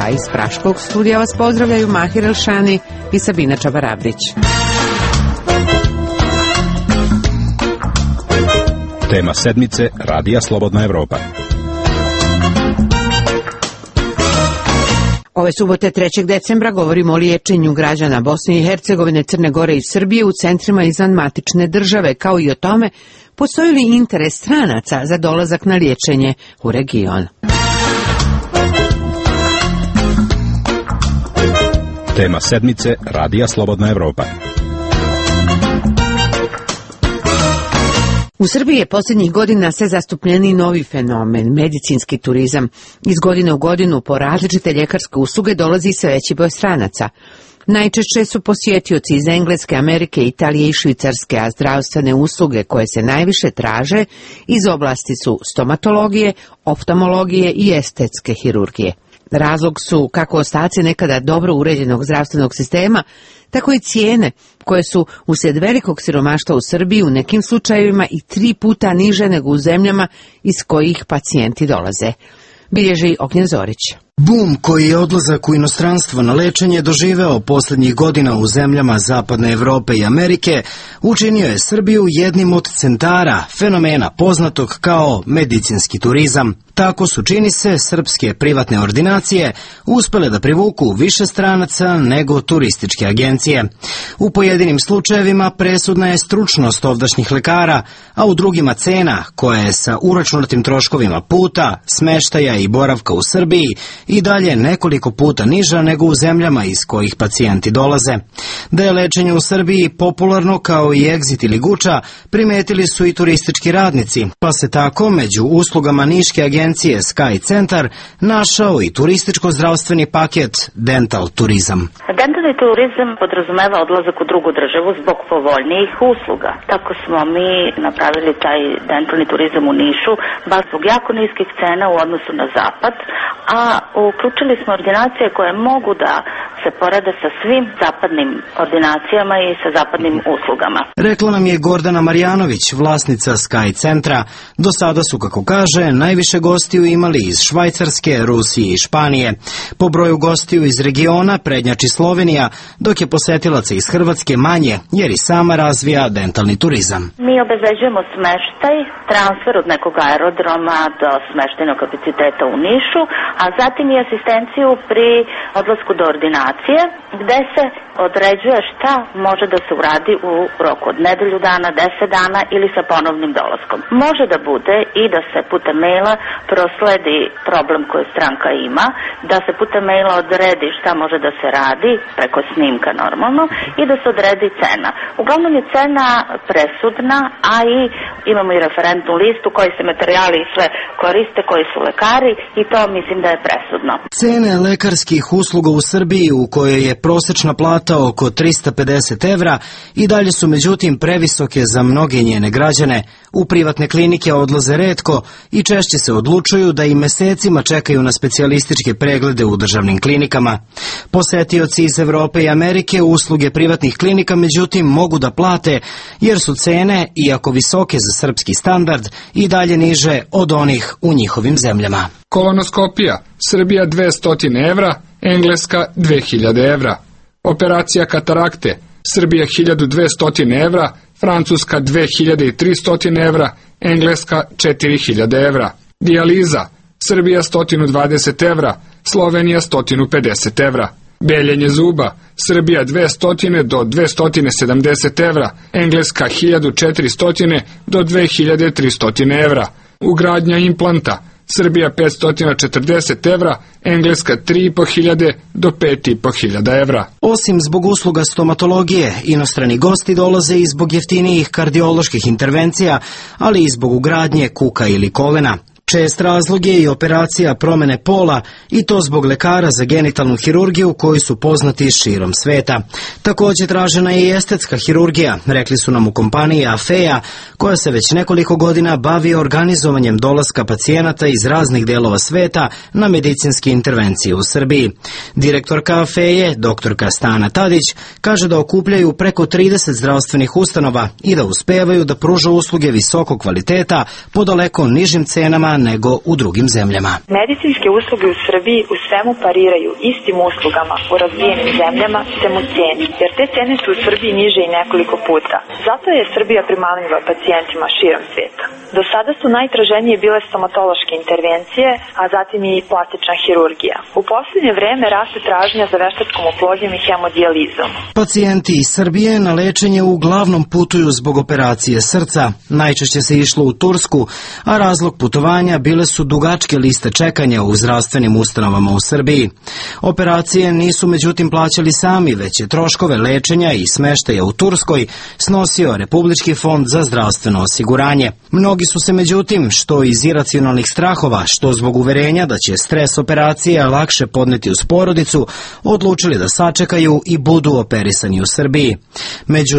a iz Praškog studija vas pozdravljaju Mahir Elšani i Sabina Čabarabdić. Tema sedmice Radija Slobodna Evropa. Ove subote 3. decembra govorimo o liječenju građana Bosne i Hercegovine, Crne Gore i Srbije u centrima izvan matične države, kao i o tome postoji li interes stranaca za dolazak na liječenje u region. Tema sedmice Radija Slobodna Evropa. U Srbiji je posljednjih godina sve zastupljeniji novi fenomen, medicinski turizam. Iz godine u godinu po različite ljekarske usluge dolazi sve veći broj stranaca. Najčešće su posjetioci iz Engleske, Amerike, Italije i Švicarske, a zdravstvene usluge koje se najviše traže iz oblasti su stomatologije, oftalmologije i estetske hirurgije. Razlog su kako ostaci nekada dobro uređenog zdravstvenog sistema, tako i cijene koje su uslijed velikog siromaštva u Srbiji u nekim slučajevima i 3 puta niže nego u zemljama iz kojih pacijenti dolaze. Bilježi Ognjen Zorić. Bum koji je odlazak u inostranstvo na lečenje doživeo posljednjih godina u zemljama Zapadne Evrope i Amerike učinio je Srbiju jednim od centara fenomena poznatog kao medicinski turizam. Tako su, čini se, srpske privatne ordinacije uspjele da privuku više stranaca nego turističke agencije. U pojedinim slučajevima presudna je stručnost ovdašnjih lekara, a u drugima cena koja je sa uračunatim troškovima puta, smeštaja i boravka u Srbiji i dalje nekoliko puta niža nego u zemljama iz kojih pacijenti dolaze. Da je lečenje u Srbiji popularno kao i egzit ili guča, primetili su i turistički radnici, pa se tako među uslugama niške agencije Sky Centar našao i turističko-zdravstveni paket Dental Turizam. Dentalni turizam podrazumeva odlazak u drugu državu zbog povoljnijih usluga. Tako smo mi napravili taj dentalni turizam u Nišu, baš zbog jako niskih cena u odnosu na zapad, a uključili smo ordinacije koje mogu da se porede sa svim zapadnim ordinacijama i sa zapadnim uslugama. Rekla nam je Gordana Marjanović, vlasnica Sky Centra. Do sada su, kako kaže, najviše gostiju imali iz Švajcarske, Rusije i Španije. Po broju gostiju iz regiona prednjači Slovenija, dok je posetilaca iz Hrvatske manje, jer i sama razvija dentalni turizam. Mi obezbeđujemo smeštaj, transfer od nekog aerodroma do smeštajnog kapaciteta u Nišu, a zatim i asistenciju pri odlasku do ordinacije, gde se određuje šta može da se uradi u roku od nedelju dana, 10 dana ili sa ponovnim dolaskom. Može da bude i da se putem maila prosledi problem koji stranka ima, da se putem maila odredi šta može da se radi, preko snimka normalno, i da se odredi cena. Uglavnom je cena presudna, a i imamo i referentnu listu koji se materijali sve koriste, koji su lekari, i to mislim da je presudno. Cene lekarskih usluga u Srbiji, u kojoj je prosječna plata oko 350 evra, i dalje su međutim previsoke za mnoge njene građane. U privatne klinike odlaze retko i češće se odlučuju da i mesecima čekaju na specijalističke preglede u državnim klinikama. Posetioci iz Evrope i Amerike usluge privatnih klinika međutim mogu da plate, jer su cene, iako visoke za srpski standard, i dalje niže od onih u njihovim zemljama. Kolonoskopija, Srbija 200 evra, Engleska 2000 evra. Operacija katarakte, Srbija 1200 evra, Francuska 2300 evra, Engleska 4000 evra. Dijaliza, Srbija 120 evra, Slovenija 150 evra. Beljenje zuba, Srbija 200 do 270 evra, Engleska 1400 do 2300 evra. Ugradnja implanta, Srbija 540 evra, Engleska 3500 do 5500 evra. Osim zbog usluga stomatologije, inostrani gosti dolaze i zbog jeftinijih kardioloških intervencija, ali i zbog ugradnje kuka ili kolena. Čest razlog je i operacija promene pola, i to zbog lekara za genitalnu hirurgiju koji su poznati širom sveta. Također tražena je i estetska hirurgija, rekli su nam u kompaniji Afeja, koja se već nekoliko godina bavi organizovanjem dolaska pacijenata iz raznih delova sveta na medicinske intervencije u Srbiji. Direktorka Afeje, doktorka Stana Tadić, kaže da okupljaju preko 30 zdravstvenih ustanova i da uspevaju da pruža usluge visokog kvaliteta po daleko nižim cenama nego u drugim zemljama. Medicinske usluge u Srbiji u svemu pariraju istim uslugama u razvijenim zemljama sem u ceni, jer te cene su u Srbiji niže i nekoliko puta. Zato je Srbija primamljiva pacijentima širom svijeta. Do sada su najtraženije bile stomatološke intervencije, a zatim i plastična hirurgija. U posljednje vreme raste tražnja za veštačkom oplodnjom i hemodijalizom. Pacijenti iz Srbije na lečenje uglavnom putuju zbog operacije srca. Najčešće se išlo u Tursku, a razlog putovanja bile su dugačke liste čekanja u zdravstvenim ustanovama u Srbiji. Operacije nisu međutim plaćali sami, već je troškove lečenja i smeštaja u Turskoj snosio Republički fond za zdravstveno osiguranje. Mnogi su se međutim, što iz iracionalnih strahova, što zbog uverenja da će stres operacije lakše podneti uz porodicu, odlučili da sačekaju i budu operisani u Srbiji. Među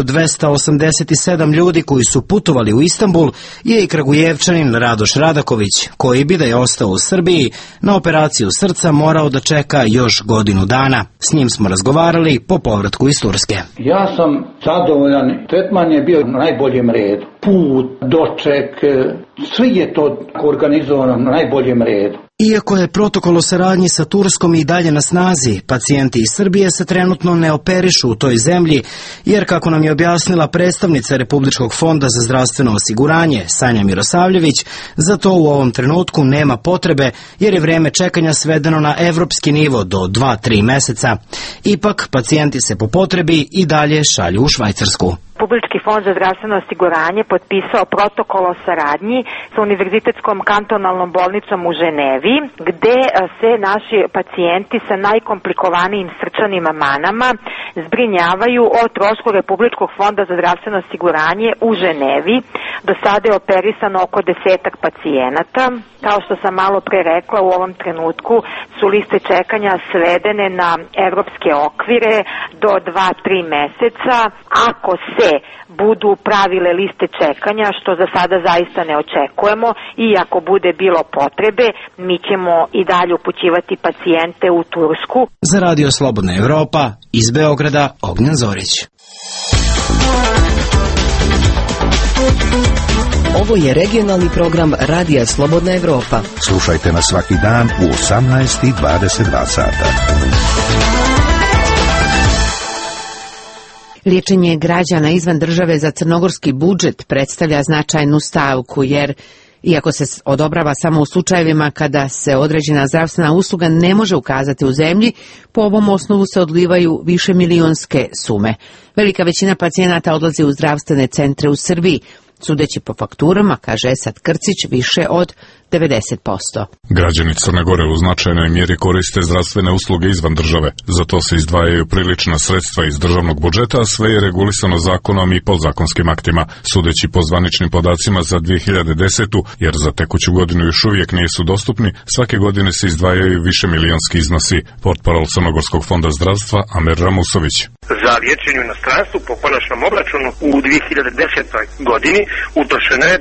287 ljudi koji su putovali u Istanbul je i Kragujevčanin Radoš Radaković, koji bi da je ostao u Srbiji na operaciju srca morao da čeka još godinu dana. S njim smo razgovarali po povratku iz Turske. Ja sam zadovoljan, tretman je bio na najboljem redu. Put, doček, sve je to organizovano na najboljem redu. Iako je protokol o saradnji sa Turskom i dalje na snazi, pacijenti iz Srbije se trenutno ne operišu u toj zemlji, jer kako nam je objasnila predstavnica Republičkog fonda za zdravstveno osiguranje Sanja Mirosavljević, za to u ovom trenutku nema potrebe, jer je vreme čekanja svedeno na evropski nivo do 2-3 meseca. Ipak, pacijenti se po potrebi i dalje šalju u Švajcarsku. Republički fond za zdravstveno osiguranje potpisao protokol o saradnji sa Univerzitetskom kantonalnom bolnicom u Ženevi, gde se naši pacijenti sa najkomplikovanijim srčanim manama zbrinjavaju o trošku Republičkog fonda za zdravstveno osiguranje u Ženevi. Do sada je operisano oko 10 pacijenata. Kao što sam malo pre rekla, u ovom trenutku su liste čekanja svedene na evropske okvire do 2-3 meseca. Ako se budu pravile liste čekanja, što za sada zaista ne očekujemo, i ako bude bilo potrebe, mi ćemo i dalje upućivati pacijente u Tursku. Za Radio Slobodna Evropa, iz Beograda, Ognjen Zorić. Ovo je regionalni program Radija Slobodna Evropa. Slušajte nas svaki dan u 18:22 sata. Liječenje građana izvan države za crnogorski budžet predstavlja značajnu stavku, jer iako se odobrava samo u slučajevima kada se određena zdravstvena usluga ne može ukazati u zemlji, po ovom osnovu se odlivaju višemilionske sume. Velika većina pacijenata odlazi u zdravstvene centre u Srbiji. Sudeći po fakturama, kaže Esad Krcić, više od 90%. Građani Crne Gore u značajnoj mjeri koriste zdravstvene usluge izvan države. Za to se izdvajaju prilična sredstva iz državnog budžeta, a sve je regulisano zakonom i podzakonskim aktima. Sudeći po zvaničnim podacima za 2010. jer za tekuću godinu još uvijek nisu dostupni, svake godine se izdvajaju višemilionski iznosi. Portparol Crnogorskog fonda zdravstva Amer Ramusović. Za liječenje u inostranstvu po konačnom obračunu u 2010. godini utrošeno je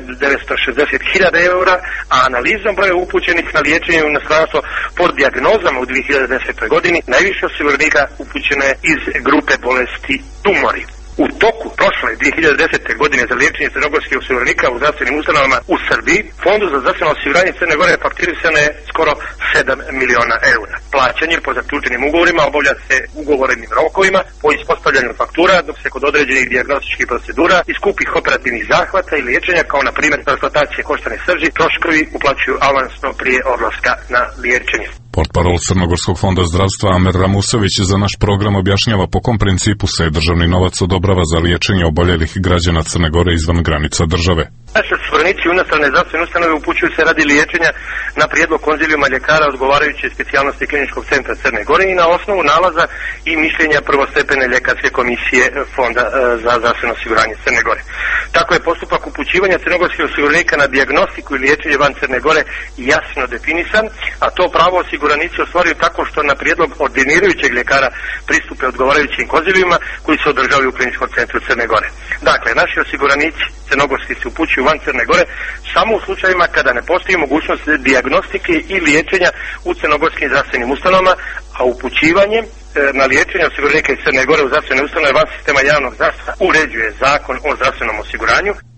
960.000 eura, a analizom broja upućenih na liječenje u inostranstvo po dijagnozama u 2010. godini najviše osiguranika upućeno je iz grupe bolesti tumori. U toku prošle 2010. godine za liječenje crnogorskih osiguranika u zdravstvenim ustanovama u Srbiji, Fondu za zdravstveno osiguranje Crne Gore fakturisano je skoro 7 miliona eura. Plaćanje po zaključenim ugovorima obavlja se ugovorenim rokovima po ispostavljanju faktura, dok se kod određenih dijagnostičkih procedura i skupih operativnih zahvata i liječenja, kao na primjer transplantacije koštane srži, troškovi uplaćuju avansno prije odlaska na liječenje. Portparol Crnogorskog fonda zdravstva Amer Ramusović za naš program objašnjava po kom principu se državni novac odobrava za liječenje oboljelih građana Crne Gore izvan granica države. Naši osiguranici u inostrane zdravstvene ustanove upućuju se radi liječenja na prijedlog konzilijuma ljekara odgovarajuće specijalnosti Kliničkog centra Crne Gore i na osnovu nalaza i mišljenja prvostepene ljekarske komisije Fonda za zdravstveno osiguranje Crne Gore. Tako je postupak upućivanja crnogorskih osiguranika na dijagnostiku i liječenje van Crne Gore jasno definisan, a to pravo osiguranici ostvaruju tako što na prijedlog ordinirajućeg ljekara pristupe odgovarajućim konzilijuma koji se održavaju u Kliničkom centru Crne Gore. Dakle, naši osiguranici crnogorski se upućuju van Crne Gore samo u slučajevima kada ne postoji mogućnost dijagnostike i liječenja u crnogorskim zdravstvenim ustanovama, a upućivanjem na liječenje osiguranika iz Crne Gore u zdravstvene ustanove van sistema javnog zdravstva uređuje Zakon o zdravstvenom osiguranju.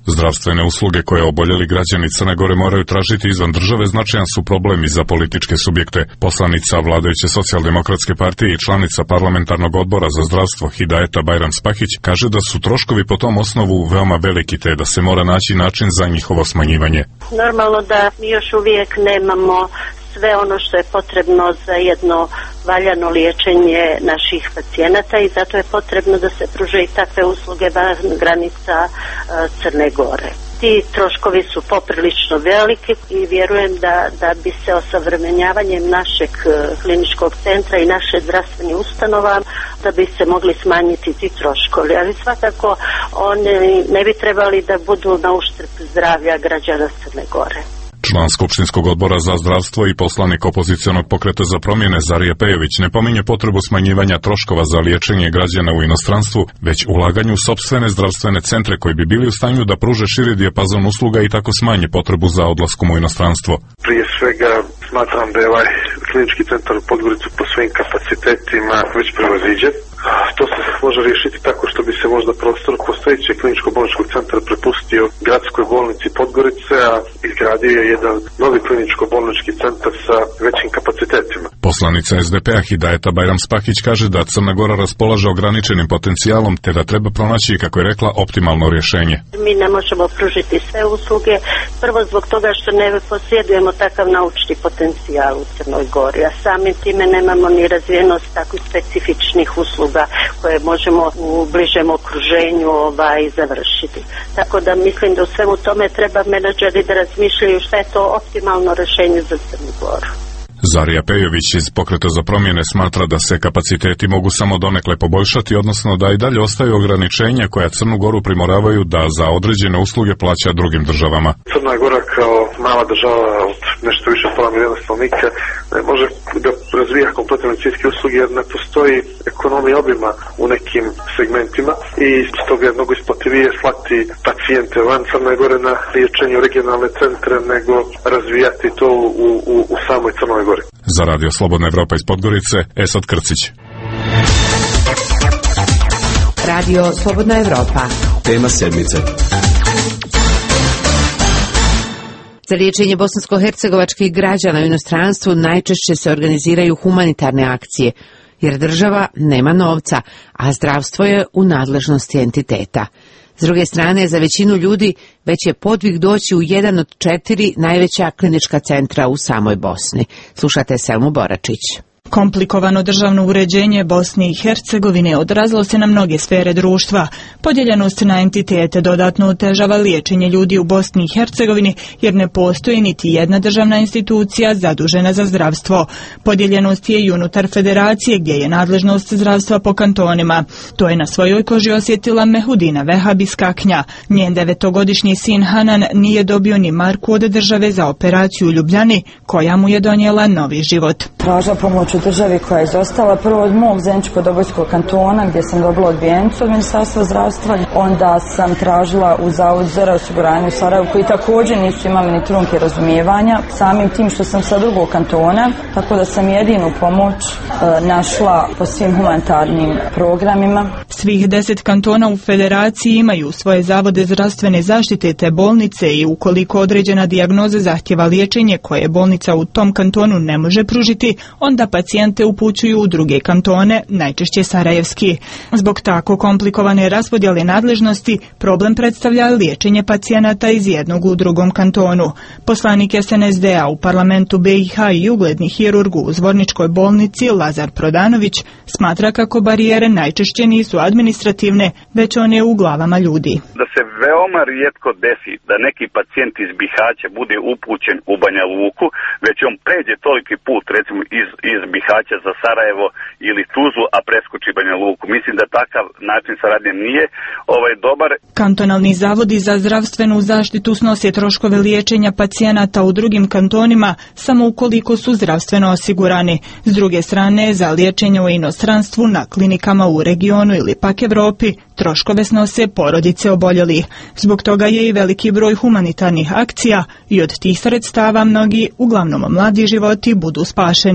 Zdravstvene usluge koje oboljeli građani Crne Gore moraju tražiti izvan države značajan su problemi za političke subjekte. Poslanica vladajuće socijaldemokratske partije i članica parlamentarnog odbora za zdravstvo Hidajeta Bajram Spahić kaže da su troškovi po tom osnovu veoma veliki te da se mora naći način za njihovo smanjivanje. Normalno da mi još uvijek nemamo sve ono što je potrebno za jedno valjano liječenje naših pacijenata i zato je potrebno da se pruže i takve usluge van granica Crne Gore. Ti troškovi su poprilično veliki i vjerujem da bi se osavremenjavanjem našeg kliničkog centra i naše zdravstvene ustanova da bi se mogli smanjiti ti troškovi, ali svakako oni ne bi trebali da budu na uštrb zdravlja građana Crne Gore. Član Skupštinskog odbora za zdravstvo i poslanik opozicionog pokreta za promjene Zarija Pejović ne pominje potrebu smanjivanja troškova za liječenje građana u inostranstvu, već ulaganju u sopstvene zdravstvene centre koji bi bili u stanju da pruže širi dijapazon usluga i tako smanje potrebu za odlaskom u inostranstvo. Prije svega smatram da je ovaj klinički centar u Podgoricu po svojim kapacitetima već prevaziđen. To se može riješiti tako što bi se možda prostor postojećeg kliničko-bolničkog centra prepustio gradskoj bolnici Podgorice, a izgradio je jedan novi kliničko-bolnički centar sa većim kapacitetima. Poslanica SDP-a Hidajeta Bajram Spahić kaže da Crna Gora raspolaže ograničenim potencijalom te da treba pronaći, kako je rekla, optimalno rješenje. Mi ne možemo pružiti sve usluge, prvo zbog toga što ne posjedujemo takav naučni potencijal u Crnoj Gori, a samim time nemamo ni razvijenost takvih specifičnih usluga koje možemo u bližem okruženju završiti. Tako da mislim da u svemu tome treba menadžeri da razmišljaju šta je to optimalno rješenje za Crnu Goru. Zarija Pejović iz Pokreta za promjene smatra da se kapaciteti mogu samo donekle poboljšati, odnosno da i dalje ostaju ograničenja koja Crnu Goru primoravaju da za određene usluge plaća drugim državama. Crna Gora kao mala država od nešto više od pola milijuna stanovnika ne može da razvija kompletne medicinske usluge jer ne postoji ekonomija obima u nekim segmentima i stoga je mnogo isplativije slati pacijente van Crne Gore na liječenje u regionalne centre nego razvijati to u samoj Crnoj Gori. Za Radio Slobodna Evropa iz Podgorice, Esad Krcić. Radio Slobodna Evropa. Tema sedmice. Za liječenje bosansko-hercegovačkih građana u inostranstvu najčešće se organiziraju humanitarne akcije, jer država nema novca, a zdravstvo je u nadležnosti entiteta. S druge strane, za većinu ljudi već je podvig doći u jedan od 4 najveća klinička centra u samoj Bosni. Slušate Selmu Boračić. Komplikovano državno uređenje Bosne i Hercegovine odrazilo se na mnoge sfere društva. Podijeljenost na entitete dodatno otežava liječenje ljudi u Bosni i Hercegovini jer ne postoji niti jedna državna institucija zadužena za zdravstvo. Podijeljenost je i unutar federacije gdje je nadležnost zdravstva po kantonima. To je na svojoj koži osjetila Mehudina Vehab iz Kaknja. Njen 9-godišnji sin Hanan nije dobio ni marku od države za operaciju u Ljubljani koja mu je donijela novi život. Tražila pomoć u državi koja je izostala prvo od mog Zeničko-Dobojskog kantona gdje sam dobila odbijenicu od Ministarstva zdravstva. Onda sam tražila u Zavod za osiguranje u Sarajevu koji također nisu imali ni trunke razumijevanja. Samim tim što sam sa drugog kantona, tako da sam jedinu pomoć našla po svim humanitarnim programima. Svih 10 kantona u federaciji imaju svoje zavode zdravstvene zaštite te bolnice i ukoliko određena dijagnoza zahtjeva liječenje koje bolnica u tom kantonu ne može pružiti, onda pacijente upućuju u druge kantone, najčešće sarajevski. Zbog tako komplikovane raspodjele nadležnosti, problem predstavlja liječenje pacijenata iz jednog u drugom kantonu. Poslanik SNSD-a u parlamentu BiH i ugledni hirurg u Zvorničkoj bolnici Lazar Prodanović smatra kako barijere najčešće nisu administrativne, već one u glavama ljudi. Da se veoma rijetko desi da neki pacijent iz Bihaća bude upućen u Banja Luku, već on pređe toliki put, recimo iz Bihaća za Sarajevo ili Tuzlu, a preskoči Banja Luku. Mislim da takav način saradnje nije dobar. Kantonalni zavodi za zdravstvenu zaštitu snose troškove liječenja pacijenata u drugim kantonima samo ukoliko su zdravstveno osigurani. S druge strane, za liječenje u inostranstvu na klinikama u regionu ili pak Europi troškove snose porodice oboljelih. Zbog toga je i veliki broj humanitarnih akcija i od tih sredstava mnogi, uglavnom mladi životi, budu spašeni.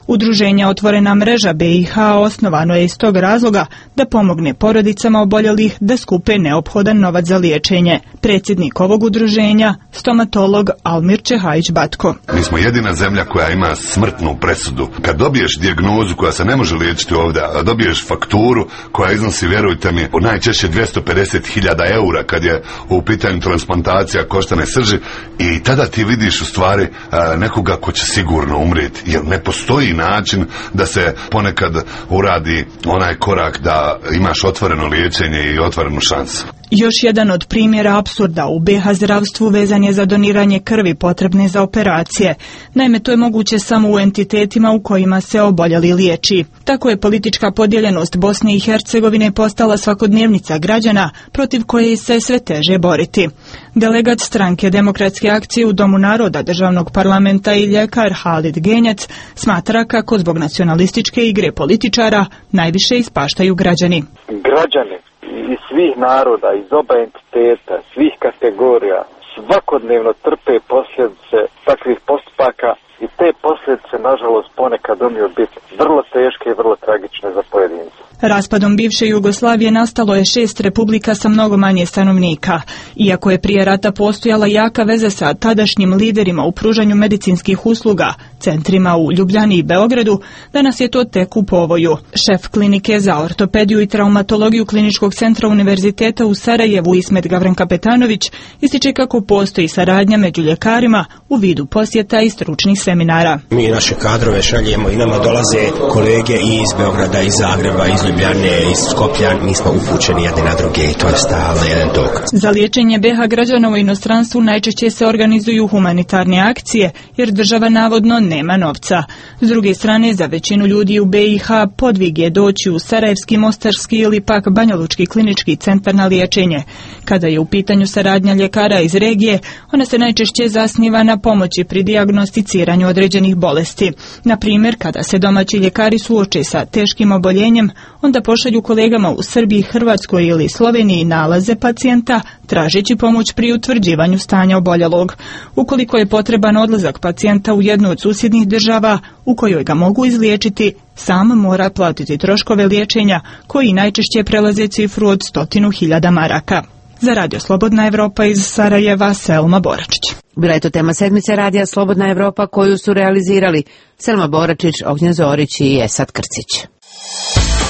Udruženje Otvorena mreža BiH osnovano je iz tog razloga da pomogne porodicama oboljelih da skupe neophodan novac za liječenje. Predsjednik ovog udruženja, stomatolog Almir Čehajić-Batko. Mi smo jedina zemlja koja ima smrtnu presudu. Kad dobiješ dijagnozu koja se ne može liječiti ovdje, a dobiješ fakturu koja iznosi, vjerujte mi, najčešće 250.000 eura kad je u pitanju transplantacija koštane srži, i tada ti vidiš u stvari nekoga ko će sigurno umrijeti, jer ne postoji način da se ponekad uradi onaj korak da imaš otvoreno liječenje i otvorenu šansu. Još jedan od primjera apsurda u BiH zdravstvu vezan je za doniranje krvi potrebne za operacije. Naime, to je moguće samo u entitetima u kojima se oboljeli liječi. Tako je politička podijeljenost Bosne i Hercegovine postala svakodnevnica građana protiv koje se sve teže boriti. Delegat stranke Demokratske akcije u Domu naroda Državnog parlamenta i ljekar Halid Genjac smatra kako zbog nacionalističke igre političara najviše ispaštaju građani. Građani iz svih naroda, iz oba entiteta, svih kategorija, svakodnevno trpe posljedice takvih postupaka i te posljedice, nažalost, ponekad umiju biti vrlo teške i vrlo tragične za pojedince. Raspadom bivše Jugoslavije nastalo je 6 republika sa mnogo manje stanovnika. Iako je prije rata postojala jaka veza sa tadašnjim liderima u pružanju medicinskih usluga, centrima u Ljubljani i Beogradu, danas je to tek u povoju. Šef klinike za ortopediju i traumatologiju Kliničkog centra Univerziteta u Sarajevu Ismet Gavran-Kapetanović ističe kako postoji saradnja među ljekarima u vidu posjeta i stručnih seminara. Mi naše kadrove šaljemo i nama dolaze kolege i iz Beograda, iz Zagreba, iz Ljubljane, iz Skoplja, mi smo upućeni jedni na druge i to je stalno jedan tok. Za liječenje BiH građana u inostranstvu najčešće se organizuju humanitarne akcije, jer država navodno nema novca. S druge strane, za većinu ljudi u BiH podvig je doći u Sarajevski, Mostarski ili pak Banjalučki klinički centar na liječenje. Kada je u pitanju saradnja ljekara iz regije, ona se najčešće zasniva na pomoći pri dijagnosticiranju određenih bolesti. Na primjer, kada se domaći ljekari suoče sa teškim oboljenjem, onda pošalju kolegama u Srbiji, Hrvatskoj ili Sloveniji nalaze pacijenta, tražeći pomoć pri utvrđivanju stanja oboljelog. Ukoliko je potreban odlazak pacijenta u jednu od susjednih država u kojoj ga mogu izliječiti, sam mora platiti troškove liječenja koji najčešće prelaze cifru od 100.000 maraka. Za Radio Slobodna Evropa iz Sarajeva, Selma Boračić. Bila je to tema sedmice Radija Slobodna Evropa koju su realizirali Selma Boračić, Ognjen Zorić i Esad Krcić.